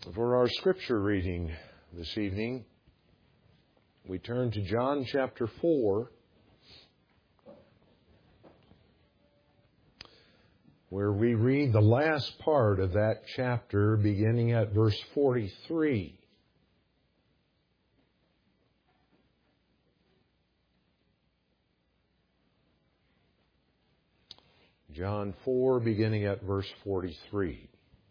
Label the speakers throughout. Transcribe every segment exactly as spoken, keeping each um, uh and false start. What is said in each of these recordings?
Speaker 1: For our scripture reading this evening, we turn to John chapter four, where we read the last part of that chapter beginning at verse forty-three. John four, beginning at verse forty-three.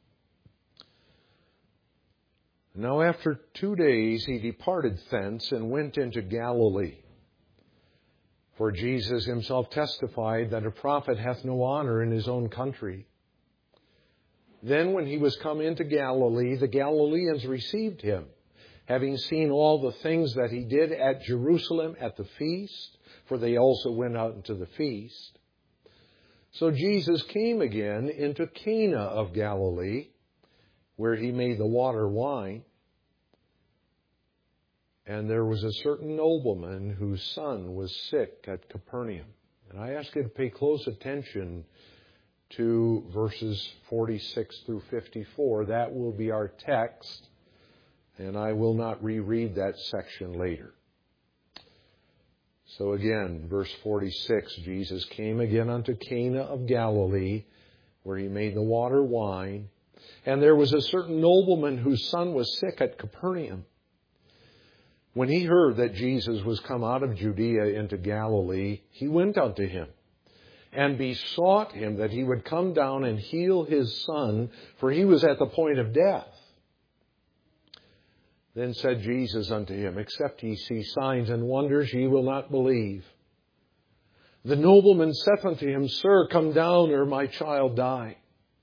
Speaker 1: Now after two days he departed thence and went into Galilee. For Jesus himself testified that a prophet hath no honor in his own country. Then when he was come into Galilee, the Galileans received him, having seen all the things that he did at Jerusalem at the feast, for they also went out into the feast. So Jesus came again into Cana of Galilee, where he made the water wine. And there was a certain nobleman whose son was sick at Capernaum. And I ask you to pay close attention to verses forty-six through fifty-four. That will be our text, and I will not reread that section later. So again, verse forty-six, Jesus came again unto Cana of Galilee, where he made the water wine. And there was a certain nobleman whose son was sick at Capernaum. When he heard that Jesus was come out of Judea into Galilee, he went unto him, and besought him that he would come down and heal his son, for he was at the point of death. Then said Jesus unto him, Except ye see signs and wonders, ye will not believe. The nobleman saith unto him, Sir, come down, or my child die.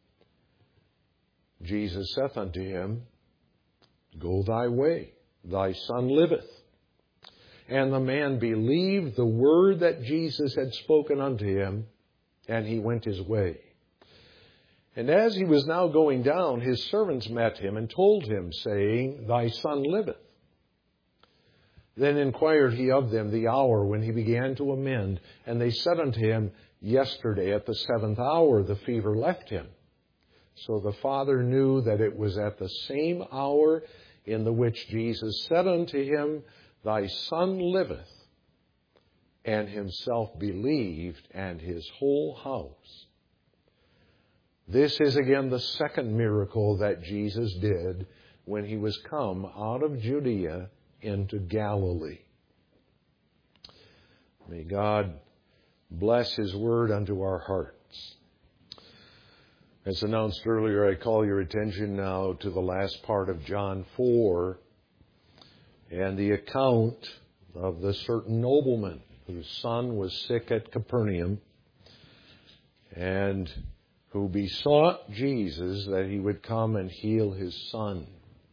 Speaker 1: Jesus saith unto him, Go thy way, thy son liveth. And the man believed the word that Jesus had spoken unto him, and he went his way. And as he was now going down, his servants met him and told him, saying, Thy son liveth. Then inquired he of them the hour when he began to amend. And they said unto him, Yesterday at the seventh hour the fever left him. So the father knew that it was at the same hour in the which Jesus said unto him, Thy son liveth. And himself believed, and his whole house. This is again the second miracle that Jesus did when he was come out of Judea into Galilee. May God bless his word unto our hearts. As announced earlier, I call your attention now to the last part of John four and the account of the certain nobleman whose son was sick at Capernaum, and who besought Jesus that he would come and heal his son.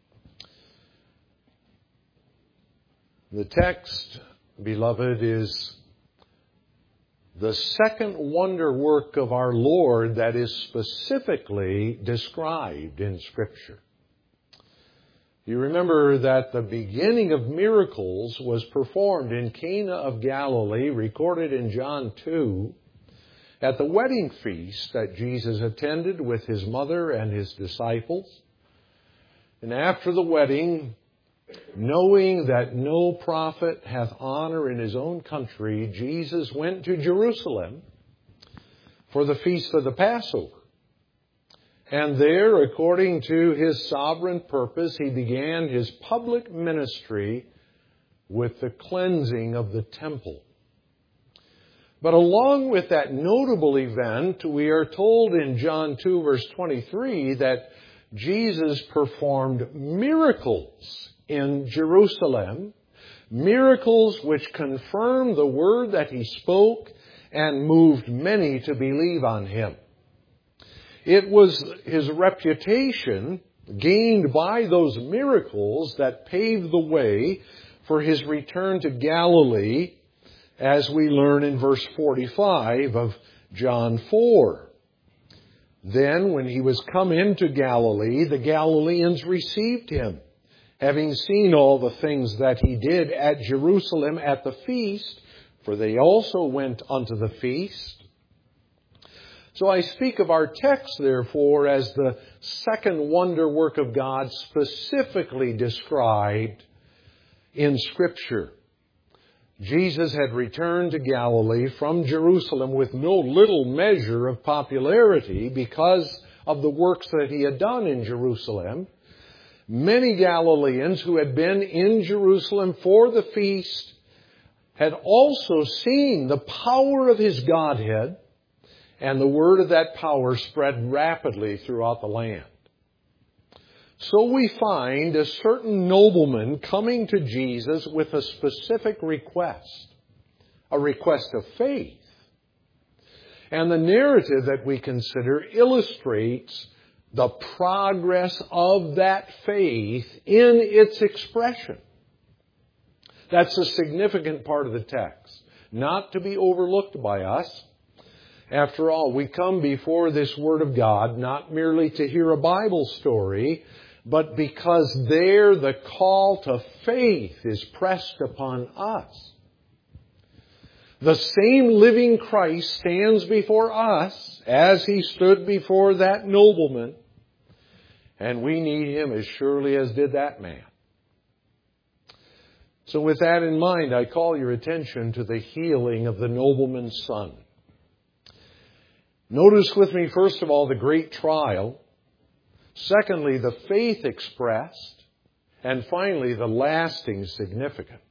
Speaker 1: The text, beloved, is the second wonder work of our Lord that is specifically described in Scripture. You remember that the beginning of miracles was performed in Cana of Galilee, recorded in John two, at the wedding feast that Jesus attended with his mother and his disciples. And after the wedding, knowing that no prophet hath honor in his own country, Jesus went to Jerusalem for the feast of the Passover. And there, according to his sovereign purpose, he began his public ministry with the cleansing of the temple. But along with that notable event, we are told in John two, verse twenty-three, that Jesus performed miracles in Jerusalem, miracles which confirmed the word that he spoke and moved many to believe on him. It was his reputation gained by those miracles that paved the way for his return to Galilee, as we learn in verse forty-five of John four. Then, when he was come into Galilee, the Galileans received him, having seen all the things that he did at Jerusalem at the feast, for they also went unto the feast. So I speak of our text, therefore, as the second wonder work of God specifically described in Scripture. Jesus had returned to Galilee from Jerusalem with no little measure of popularity because of the works that he had done in Jerusalem. Many Galileans who had been in Jerusalem for the feast had also seen the power of his Godhead, and the word of that power spread rapidly throughout the land. So we find a certain nobleman coming to Jesus with a specific request, a request of faith. And the narrative that we consider illustrates the progress of that faith in its expression. That's a significant part of the text, not to be overlooked by us. After all, we come before this Word of God not merely to hear a Bible story, but because there the call to faith is pressed upon us. The same living Christ stands before us as he stood before that nobleman, and we need him as surely as did that man. So with that in mind, I call your attention to the healing of the nobleman's son. Notice with me, first of all, the great trial. Secondly, the faith expressed. And finally, the lasting significance.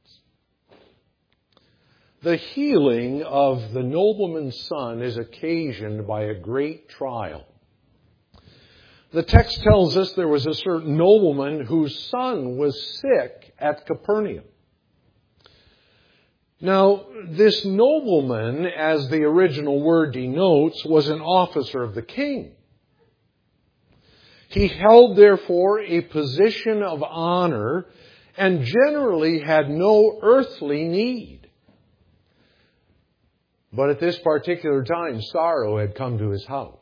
Speaker 1: The healing of the nobleman's son is occasioned by a great trial. The text tells us there was a certain nobleman whose son was sick at Capernaum. Now, this nobleman, as the original word denotes, was an officer of the king. He held, therefore, a position of honor and generally had no earthly need. But at this particular time, sorrow had come to his house.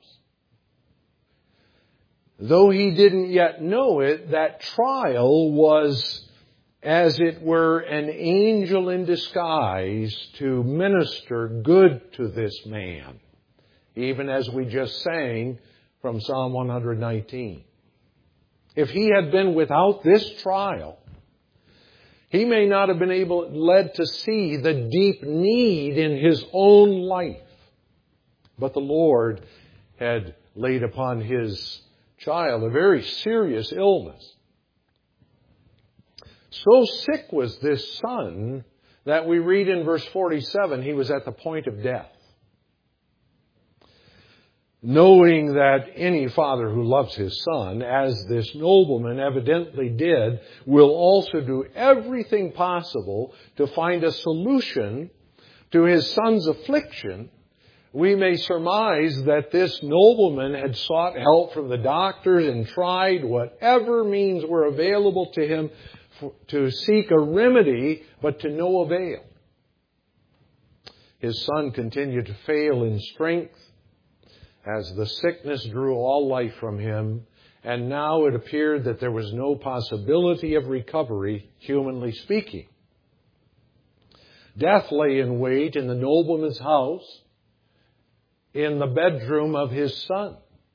Speaker 1: Though he didn't yet know it, that trial was, as it were, an angel in disguise to minister good to this man, even as we just sang from Psalm one nineteen. If he had been without this trial, he may not have been able, led to see the deep need in his own life. But the Lord had laid upon his child a very serious illness. So sick was this son that we read in verse forty-seven, he was at the point of death. Knowing that any father who loves his son, as this nobleman evidently did, will also do everything possible to find a solution to his son's affliction, we may surmise that this nobleman had sought help from the doctors and tried whatever means were available to him to seek a remedy, but to no avail. His son continued to fail in strength as the sickness drew all life from him, and now it appeared that there was no possibility of recovery, humanly speaking. Death lay in wait in the nobleman's house, in the bedroom of his son.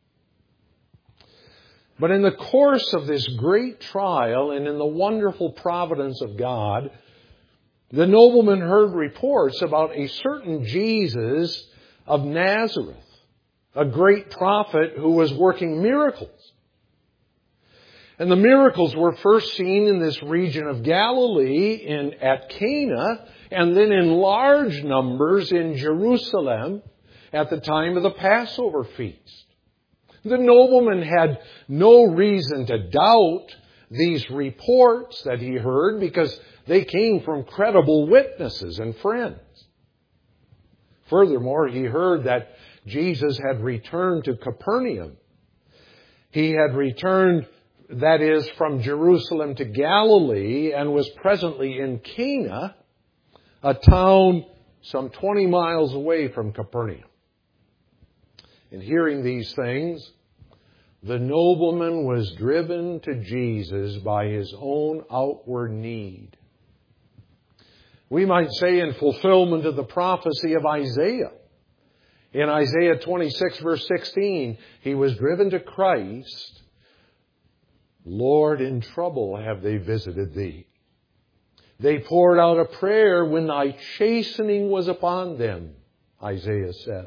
Speaker 1: But in the course of this great trial and in the wonderful providence of God, the nobleman heard reports about a certain Jesus of Nazareth, a great prophet who was working miracles. And the miracles were first seen in this region of Galilee, in at Cana, and then in large numbers in Jerusalem at the time of the Passover feast. The nobleman had no reason to doubt these reports that he heard because they came from credible witnesses and friends. Furthermore, he heard that Jesus had returned to Capernaum. He had returned, that is, from Jerusalem to Galilee and was presently in Cana, a town some twenty miles away from Capernaum. In hearing these things, the nobleman was driven to Jesus by his own outward need. We might say in fulfillment of the prophecy of Isaiah, In Isaiah twenty-six, verse sixteen, he was driven to Christ. Lord, in trouble have they visited thee. They poured out a prayer when thy chastening was upon them, Isaiah said.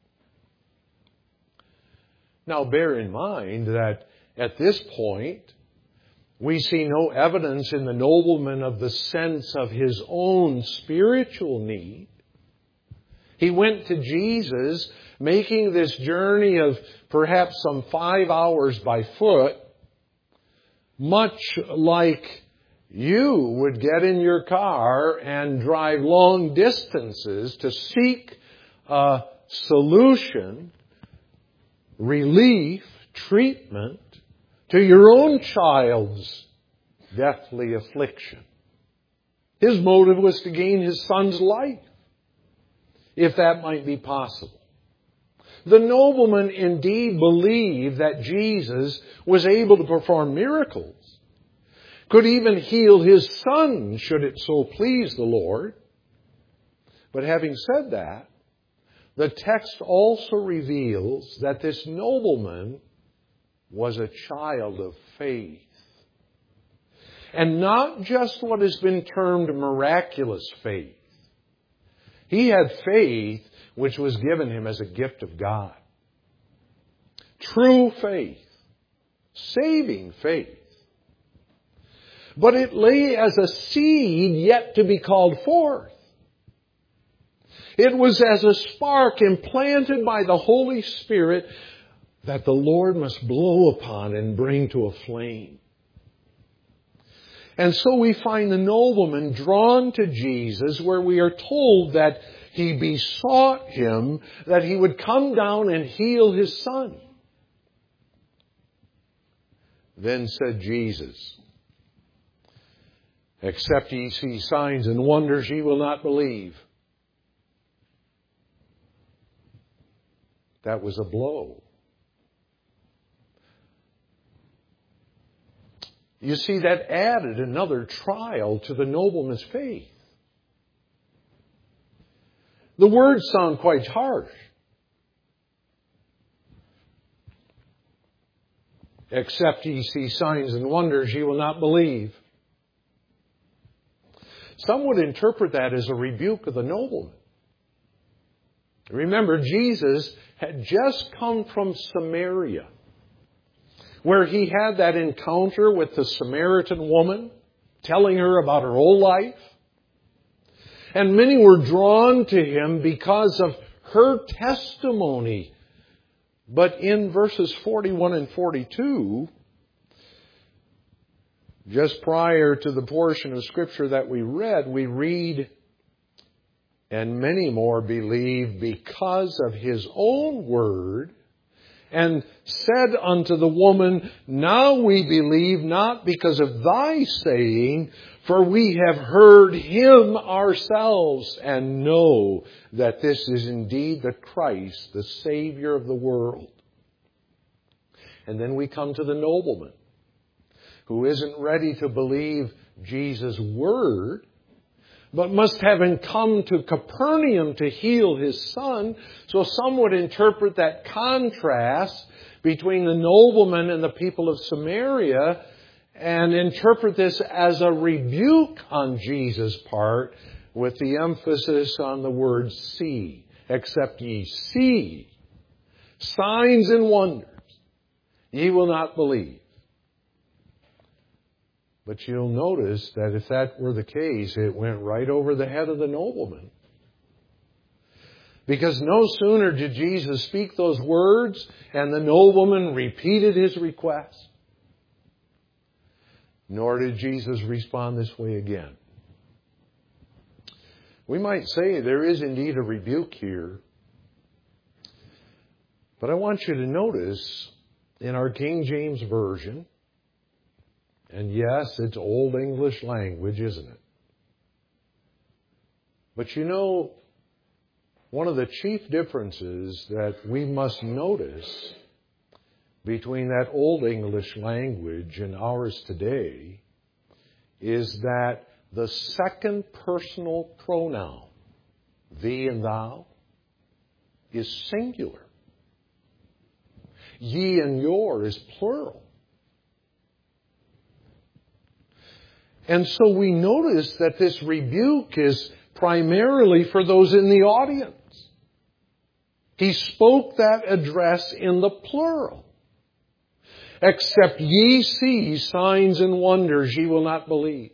Speaker 1: Now bear in mind that at this point, we see no evidence in the nobleman of the sense of his own spiritual need. He went to Jesus, making this journey of perhaps some five hours by foot, much like you would get in your car and drive long distances to seek a solution, relief, treatment to your own child's deathly affliction. His motive was to gain his son's life, if that might be possible. The nobleman indeed believed that Jesus was able to perform miracles, could even heal his son should it so please the Lord. But having said that, the text also reveals that this nobleman was a child of faith. And not just what has been termed miraculous faith. He had faith which was given him as a gift of God. True faith. Saving faith. But it lay as a seed yet to be called forth. It was as a spark implanted by the Holy Spirit that the Lord must blow upon and bring to a flame. And so we find the nobleman drawn to Jesus, where we are told that he besought him that he would come down and heal his son. Then said Jesus, except ye see signs and wonders, ye will not believe. That was a blow. You see, that added another trial to the nobleman's faith. The words sound quite harsh. Except ye see signs and wonders, ye will not believe. Some would interpret that as a rebuke of the nobleman. Remember, Jesus had just come from Samaria, where he had that encounter with the Samaritan woman, telling her about her old life. And many were drawn to him because of her testimony. But in verses forty-one and forty-two, just prior to the portion of Scripture that we read, we read, and many more believed because of his own word, and said unto the woman, now we believe not because of thy saying, for we have heard him ourselves, and know that this is indeed the Christ, the Savior of the world. And then we come to the nobleman, who isn't ready to believe Jesus' word, but must have come to Capernaum to heal his son. So some would interpret that contrast between the nobleman and the people of Samaria and interpret this as a rebuke on Jesus' part, with the emphasis on the word see. Except ye see signs and wonders, ye will not believe. But you'll notice that if that were the case, it went right over the head of the nobleman. Because no sooner did Jesus speak those words, and the nobleman repeated his request, nor did Jesus respond this way again. We might say there is indeed a rebuke here. But I want you to notice in our King James Version, and yes, it's Old English language, isn't it? But you know, one of the chief differences that we must notice between that Old English language and ours today is that the second personal pronoun, thee and thou, is singular. Ye and your is plural. And so we notice that this rebuke is primarily for those in the audience. He spoke that address in the plural. Except ye see signs and wonders, ye will not believe.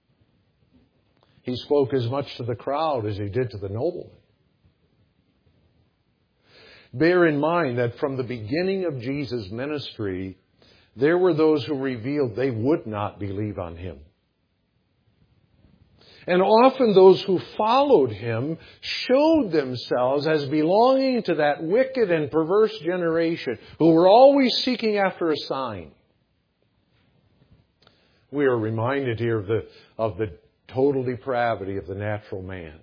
Speaker 1: He spoke as much to the crowd as he did to the nobleman. Bear in mind that from the beginning of Jesus' ministry, there were those who revealed they would not believe on him. And often those who followed him showed themselves as belonging to that wicked and perverse generation who were always seeking after a sign. We are reminded here of the, of the total depravity of the natural man.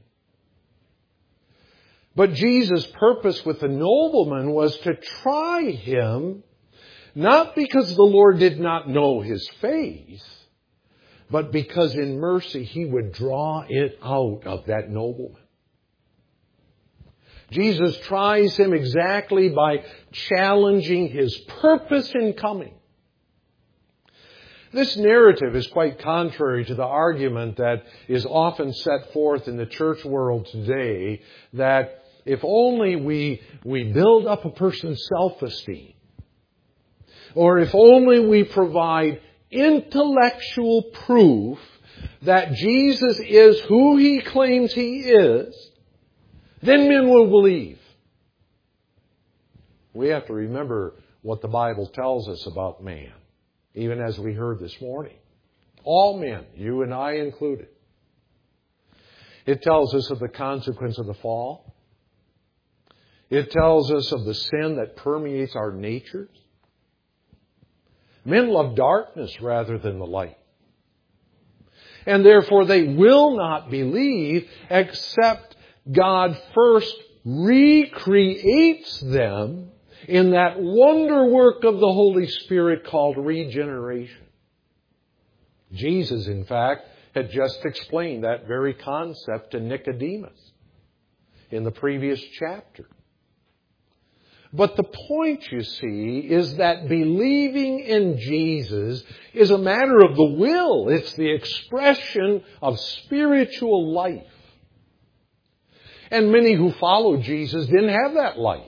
Speaker 1: But Jesus' purpose with the nobleman was to try him, not because the Lord did not know his faith, but because in mercy he would draw it out of that nobleman. Jesus tries him exactly by challenging his purpose in coming. This narrative is quite contrary to the argument that is often set forth in the church world today that if only we, we build up a person's self-esteem, or if only we provide intellectual proof that Jesus is who he claims he is, then men will believe. We have to remember what the Bible tells us about man, even as we heard this morning. All men, you and I included. It tells us of the consequence of the fall. It tells us of the sin that permeates our natures. Men love darkness rather than the light. And therefore they will not believe except God first recreates them in that wonder work of the Holy Spirit called regeneration. Jesus, in fact, had just explained that very concept to Nicodemus in the previous chapter. But the point, you see, is that believing in Jesus is a matter of the will. It's the expression of spiritual life. And many who followed Jesus didn't have that life.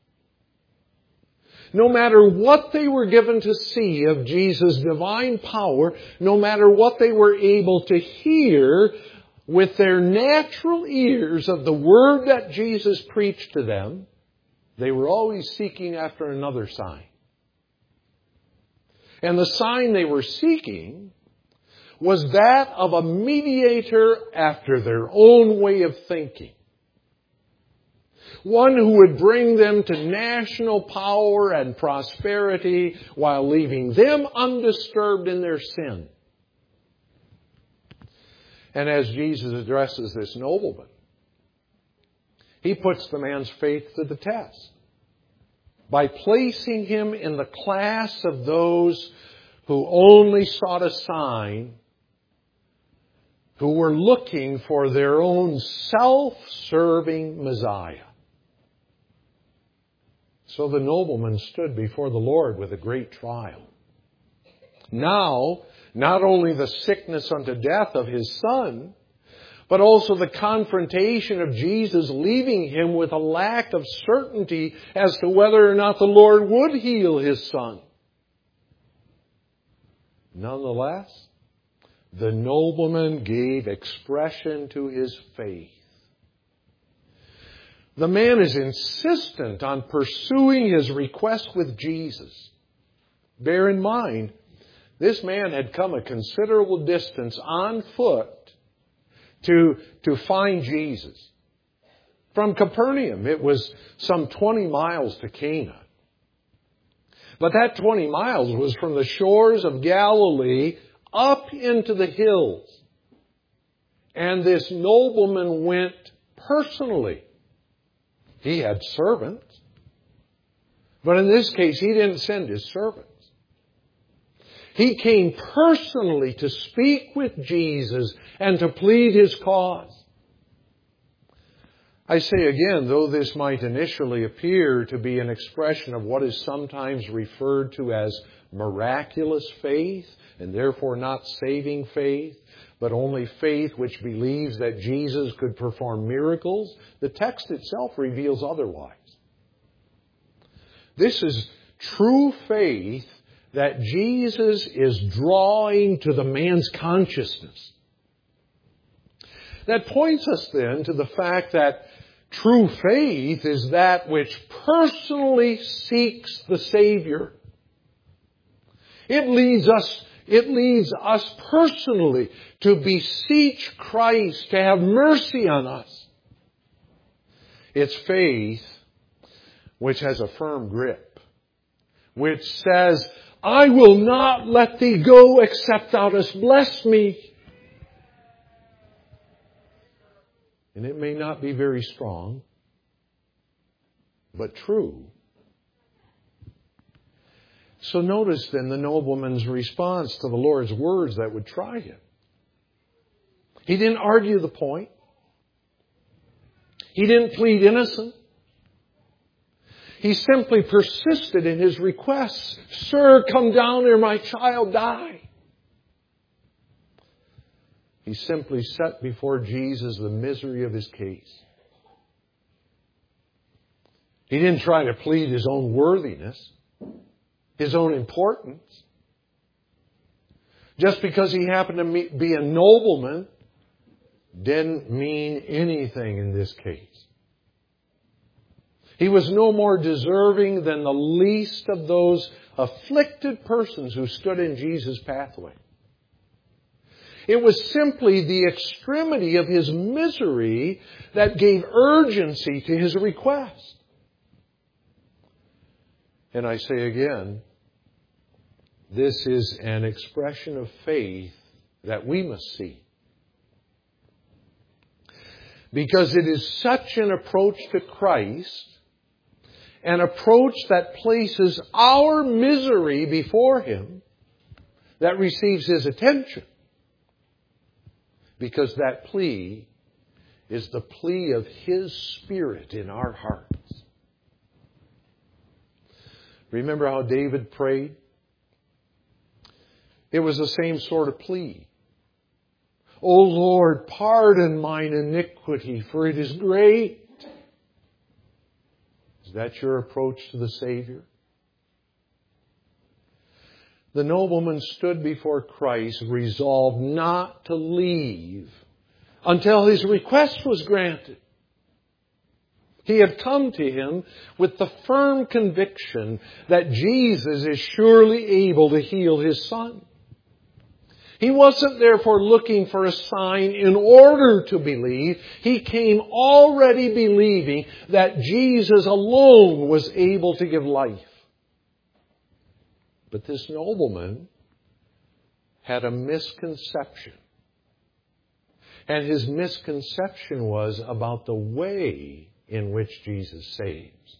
Speaker 1: No matter what they were given to see of Jesus' divine power, no matter what they were able to hear with their natural ears of the word that Jesus preached to them, they were always seeking after another sign. And the sign they were seeking was that of a mediator after their own way of thinking. One who would bring them to national power and prosperity while leaving them undisturbed in their sin. And as Jesus addresses this nobleman, he puts the man's faith to the test by placing him in the class of those who only sought a sign, who were looking for their own self-serving Messiah. So the nobleman stood before the Lord with a great trial. Now, not only the sickness unto death of his son, but also the confrontation of Jesus leaving him with a lack of certainty as to whether or not the Lord would heal his son. Nonetheless, the nobleman gave expression to his faith. The man is insistent on pursuing his request with Jesus. Bear in mind, this man had come a considerable distance on foot to, to find Jesus. From Capernaum, it was some twenty miles to Cana. But that twenty miles was from the shores of Galilee up into the hills. And this nobleman went personally. He had servants. But in this case, he didn't send his servants. He came personally to speak with Jesus and to plead his cause. I say again, though this might initially appear to be an expression of what is sometimes referred to as miraculous faith, and therefore not saving faith, but only faith which believes that Jesus could perform miracles, the text itself reveals otherwise. This is true faith that Jesus is drawing to the man's consciousness. That points us then to the fact that true faith is that which personally seeks the Savior. It leads us, it leads us personally to beseech Christ to have mercy on us. It's faith which has a firm grip, which says, I will not let thee go except thou dost bless me. And it may not be very strong, but true. So notice then the nobleman's response to the Lord's words that would try him. He didn't argue the point. He didn't plead innocent. He simply persisted in his request. Sir, come down ere my child die. He simply set before Jesus the misery of his case. He didn't try to plead his own worthiness, his own importance. Just because he happened to be a nobleman didn't mean anything in this case. He was no more deserving than the least of those afflicted persons who stood in Jesus' pathway. It was simply the extremity of his misery that gave urgency to his request. And I say again, this is an expression of faith that we must see. Because it is such an approach to Christ, an approach that places our misery before Him, that receives His attention. Because that plea is the plea of His Spirit in our hearts. Remember how David prayed? It was the same sort of plea. O Lord, pardon mine iniquity, for it is great. Is that your approach to the Savior? The nobleman stood before Christ, resolved not to leave until his request was granted. He had come to Him with the firm conviction that Jesus is surely able to heal his son. He wasn't therefore looking for a sign in order to believe. He came already believing that Jesus alone was able to give life. But this nobleman had a misconception. And his misconception was about the way in which Jesus saves.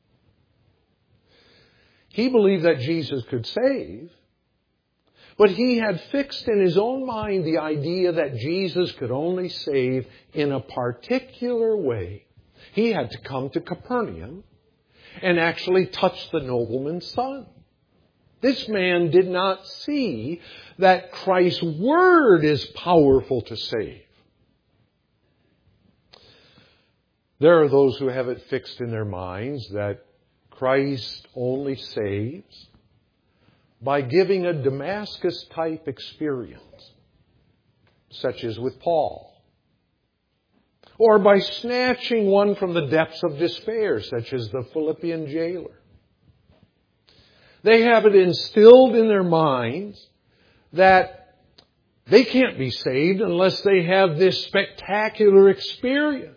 Speaker 1: He believed that Jesus could save, but he had fixed in his own mind the idea that Jesus could only save in a particular way. He had to come to Capernaum and actually touch the nobleman's son. This man did not see that Christ's word is powerful to save. There are those who have it fixed in their minds that Christ only saves by giving a Damascus-type experience, such as with Paul, or by snatching one from the depths of despair, such as the Philippian jailer. They have it instilled in their minds that they can't be saved unless they have this spectacular experience.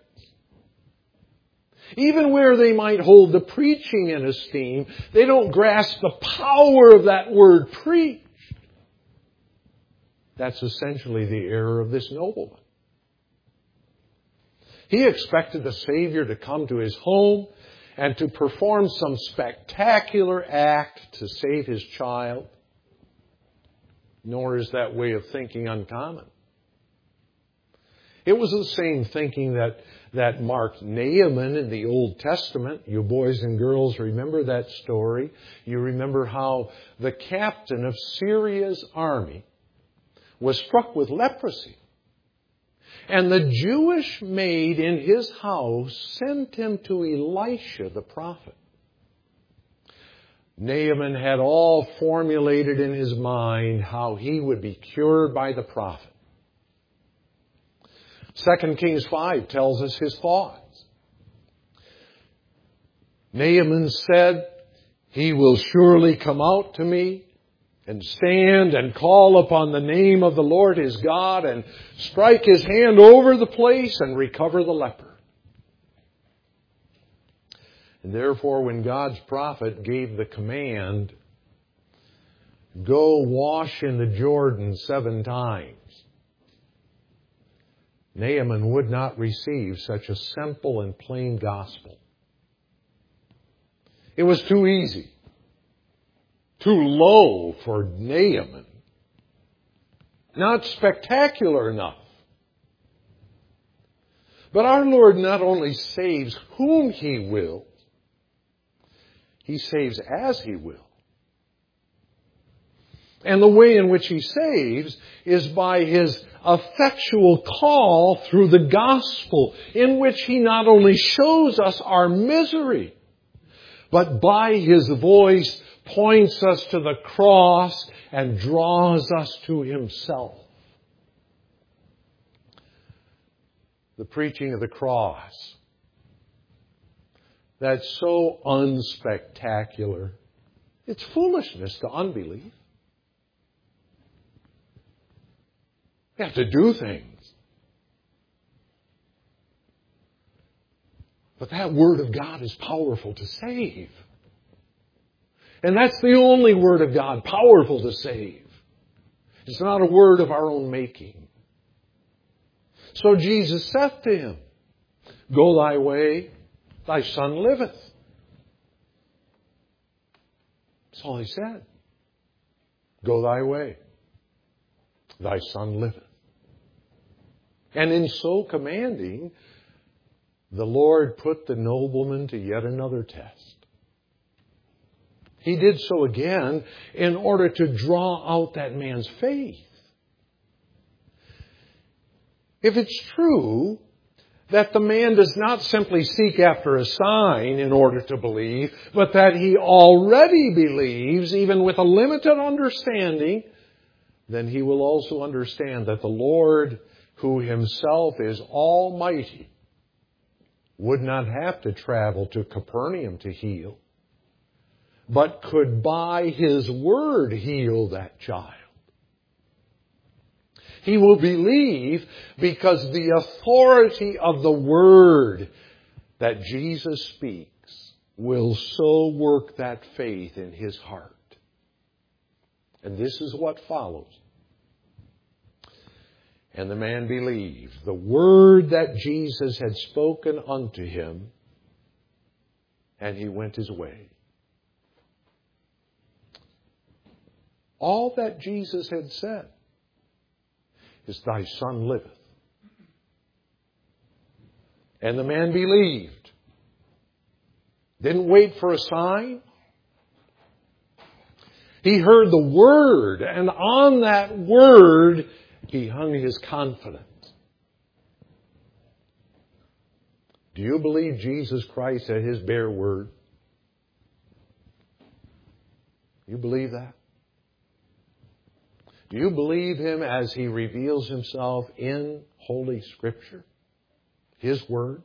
Speaker 1: Even where they might hold the preaching in esteem, they don't grasp the power of that word preached. That's essentially the error of this nobleman. He expected the Savior to come to his home and to perform some spectacular act to save his child. Nor is that way of thinking uncommon. It was the same thinking that, that marked Naaman in the Old Testament. You boys and girls remember that story. You remember how the captain of Syria's army was struck with leprosy. And the Jewish maid in his house sent him to Elisha the prophet. Naaman had all formulated in his mind how he would be cured by the prophet. Second Kings five tells us his thoughts. Naaman said, "He will surely come out to me and stand and call upon the name of the Lord his God and strike his hand over the place and recover the leper." And therefore, when God's prophet gave the command, "Go wash in the Jordan seven times," Naaman would not receive such a simple and plain gospel. It was too easy, too low for Naaman, not spectacular enough. But our Lord not only saves whom He will, He saves as He will. And the way in which He saves is by His effectual call through the gospel, in which He not only shows us our misery, but by His voice points us to the cross and draws us to Himself. The preaching of the cross, that's so unspectacular, it's foolishness to unbelief. You have to do things. But that Word of God is powerful to save. And that's the only Word of God powerful to save. It's not a word of our own making. So Jesus said to him, "Go thy way, thy son liveth." That's all He said. Go thy way, thy son liveth. And in so commanding, the Lord put the nobleman to yet another test. He did so again in order to draw out that man's faith. If it's true that the man does not simply seek after a sign in order to believe, but that he already believes, even with a limited understanding, then he will also understand that the Lord, who Himself is almighty, would not have to travel to Capernaum to heal, but could by His word heal that child. He will believe because the authority of the word that Jesus speaks will so work that faith in his heart. And this is what follows. And the man believed the word that Jesus had spoken unto him, and he went his way. All that Jesus had said is, "Thy son liveth." And the man believed. Didn't wait for a sign. He heard the word, and on that word he hung his confidence. Do you believe Jesus Christ at His bare word? You believe that? Do you believe Him as He reveals Himself in Holy Scripture? His Word?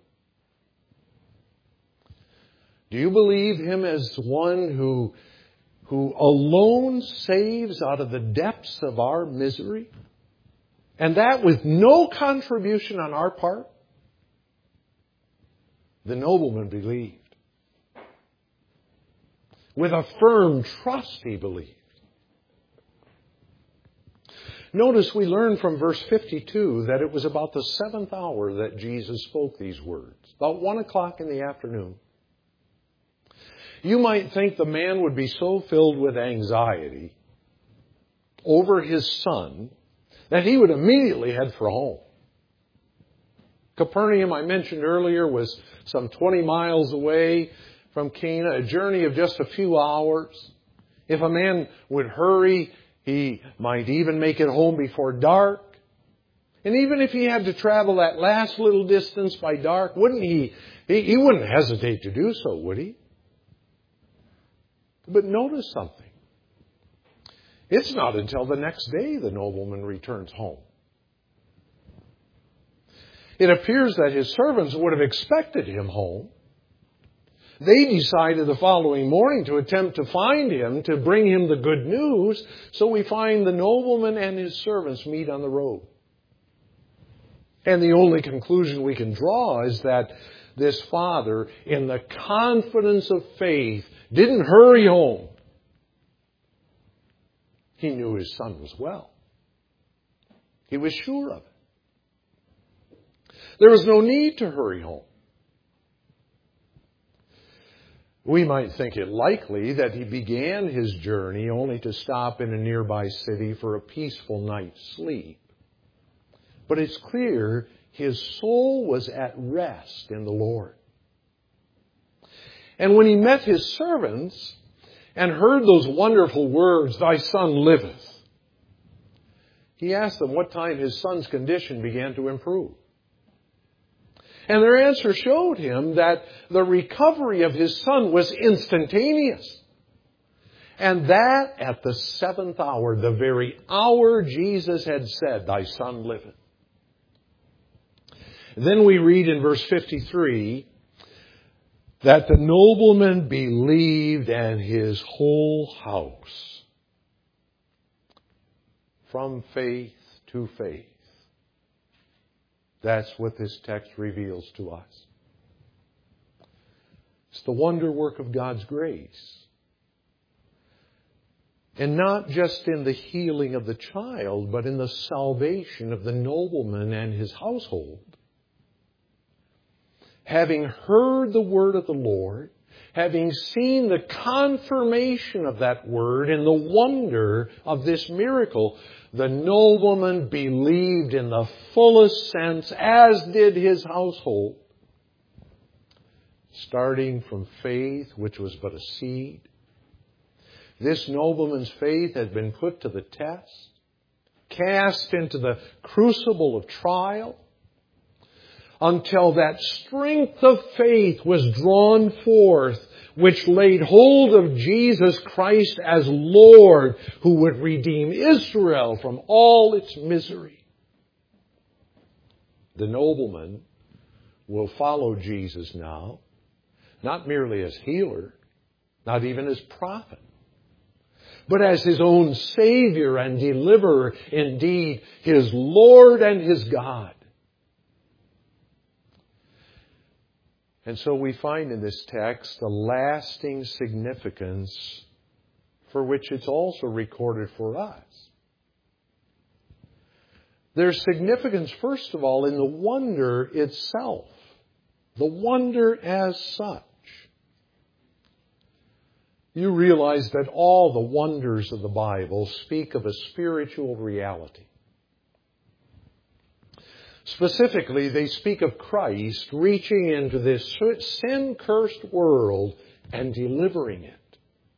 Speaker 1: Do you believe Him as one who, who alone saves out of the depths of our misery? And that with no contribution on our part? The nobleman believed. With a firm trust he believed. Notice we learn from verse fifty-two that it was about the seventh hour that Jesus spoke these words. About one o'clock in the afternoon. You might think the man would be so filled with anxiety over his son that he would immediately head for home. Capernaum, I mentioned earlier, was some twenty miles away from Cana, a journey of just a few hours. If a man would hurry, he might even make it home before dark. And even if he had to travel that last little distance by dark, wouldn't he, he, he wouldn't hesitate to do so, would he? But notice something. It's not until the next day the nobleman returns home. It appears that his servants would have expected him home. They decided the following morning to attempt to find him, to bring him the good news. So we find the nobleman and his servants meet on the road. And the only conclusion we can draw is that this father, in the confidence of faith, didn't hurry home. He knew his son was well. He was sure of it. There was no need to hurry home. We might think it likely that he began his journey only to stop in a nearby city for a peaceful night's sleep. But it's clear his soul was at rest in the Lord. And when he met his servants and heard those wonderful words, "Thy son liveth," he asked them what time his son's condition began to improve. And their answer showed him that the recovery of his son was instantaneous. And that at the seventh hour, the very hour Jesus had said, "Thy son liveth." Then we read in verse fifty-three that the nobleman believed and his whole house. From faith to faith. That's what this text reveals to us. It's the wonder work of God's grace. And not just in the healing of the child, but in the salvation of the nobleman and his household. Having heard the word of the Lord, having seen the confirmation of that word and the wonder of this miracle, the nobleman believed in the fullest sense, as did his household. Starting from faith, which was but a seed. This nobleman's faith had been put to the test, cast into the crucible of trial, until that strength of faith was drawn forth, which laid hold of Jesus Christ as Lord, who would redeem Israel from all its misery. The nobleman will follow Jesus now, not merely as healer, not even as prophet, but as his own Savior and deliverer, indeed his Lord and his God. And so we find in this text a lasting significance for which it's also recorded for us. There's significance, first of all, in the wonder itself. The wonder as such. You realize that all the wonders of the Bible speak of a spiritual reality. Specifically, they speak of Christ reaching into this sin-cursed world and delivering it.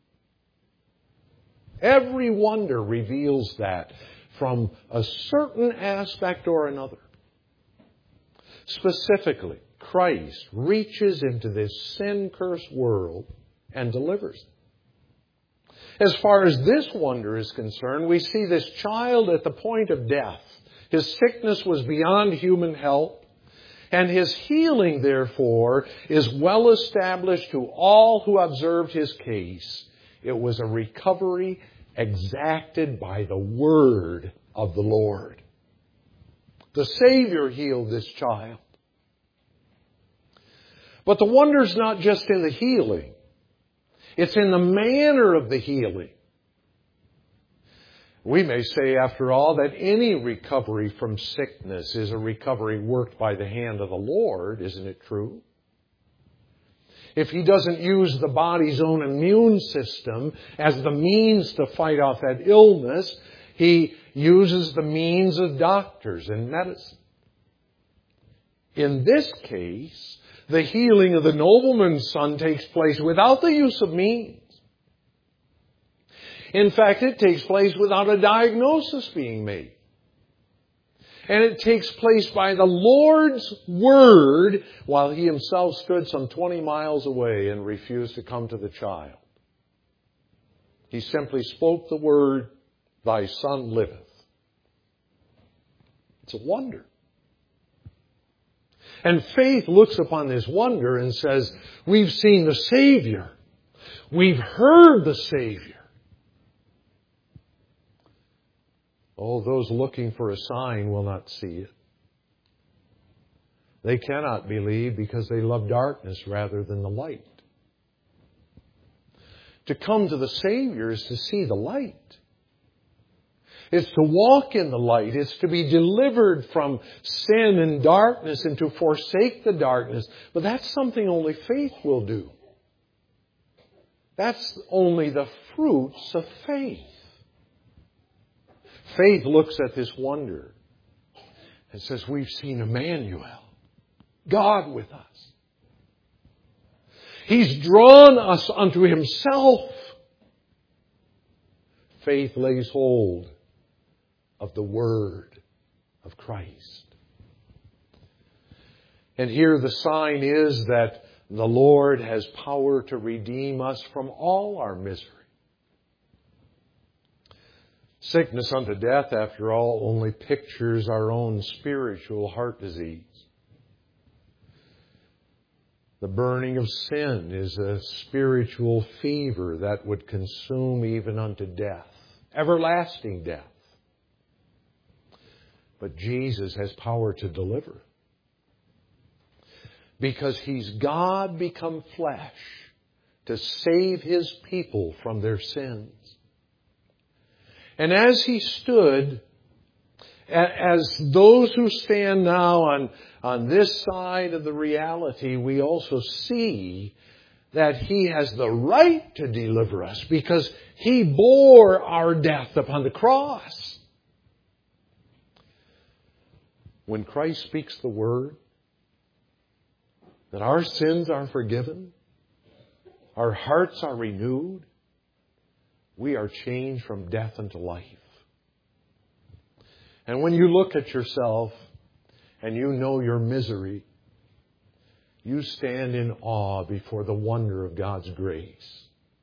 Speaker 1: Every wonder reveals that from a certain aspect or another. Specifically, Christ reaches into this sin-cursed world and delivers it. As far as this wonder is concerned, we see this child at the point of death. His sickness was beyond human help, and his healing, therefore, is well established to all who observed his case. It was a recovery exacted by the word of the Lord. The Savior healed this child. But the wonder's not just in the healing. It's in the manner of the healing. We may say, after all, that any recovery from sickness is a recovery worked by the hand of the Lord. Isn't it true? If He doesn't use the body's own immune system as the means to fight off that illness, He uses the means of doctors and medicine. In this case, the healing of the nobleman's son takes place without the use of means. In fact, it takes place without a diagnosis being made. And it takes place by the Lord's word while he himself stood some twenty miles away and refused to come to the child. He simply spoke the word, "Thy son liveth." It's a wonder. And faith looks upon this wonder and says, we've seen the Savior. We've heard the Savior. Oh, those looking for a sign will not see it. They cannot believe because they love darkness rather than the light. To come to the Savior is to see the light. It's to walk in the light. It's to be delivered from sin and darkness and to forsake the darkness. But that's something only faith will do. That's only the fruits of faith. Faith looks at this wonder and says, we've seen Emmanuel, God with us. He's drawn us unto himself. Faith lays hold of the Word of Christ. And here the sign is that the Lord has power to redeem us from all our misery. Sickness unto death, after all, only pictures our own spiritual heart disease. The burning of sin is a spiritual fever that would consume even unto death, everlasting death. But Jesus has power to deliver. Because He's God become flesh to save His people from their sins. And as He stood, as those who stand now on, on this side of the reality, we also see that He has the right to deliver us because He bore our death upon the cross. When Christ speaks the word, that our sins are forgiven, our hearts are renewed, we are changed from death unto life. And when you look at yourself and you know your misery, you stand in awe before the wonder of God's grace.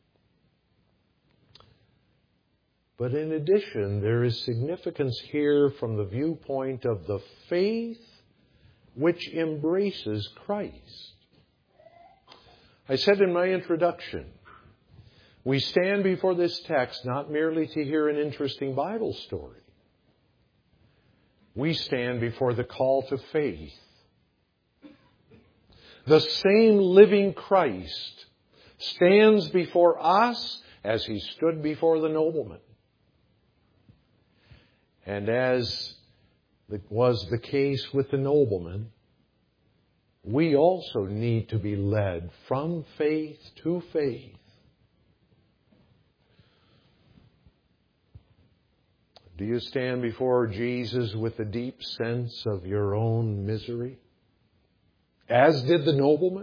Speaker 1: But in addition, there is significance here from the viewpoint of the faith which embraces Christ. I said in my introduction, we stand before this text not merely to hear an interesting Bible story. We stand before the call to faith. The same living Christ stands before us as He stood before the nobleman. And as was the case with the nobleman, we also need to be led from faith to faith. Do you stand before Jesus with a deep sense of your own misery? As did the nobleman?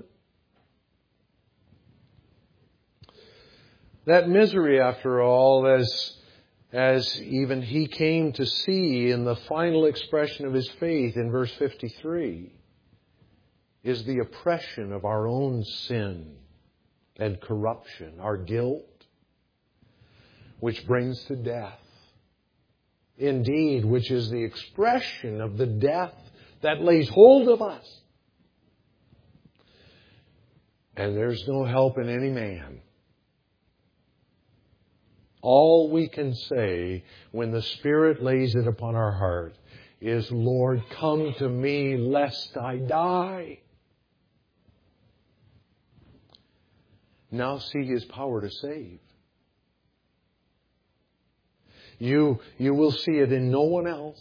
Speaker 1: That misery, after all, as, as even he came to see in the final expression of his faith in verse fifty-three, is the oppression of our own sin and corruption, our guilt, which brings to death. Indeed, which is the expression of the death that lays hold of us. And there's no help in any man. All we can say when the Spirit lays it upon our heart is, Lord, come to me lest I die. Now see His power to save. You, you will see it in no one else.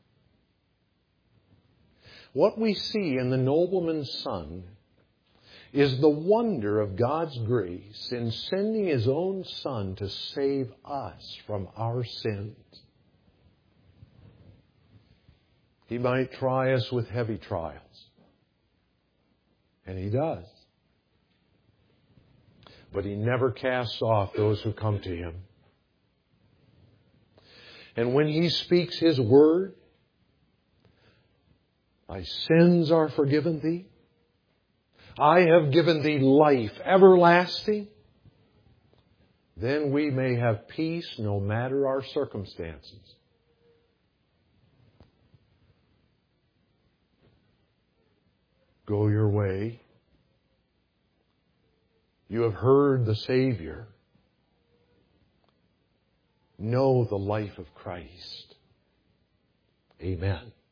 Speaker 1: What we see in the nobleman's son is the wonder of God's grace in sending His own Son to save us from our sins. He might try us with heavy trials. And He does. But He never casts off those who come to Him. And when He speaks His word, thy sins are forgiven thee. I have given thee life everlasting. Then we may have peace no matter our circumstances. Go your way. You have heard the Savior. Know the life of Christ. Amen.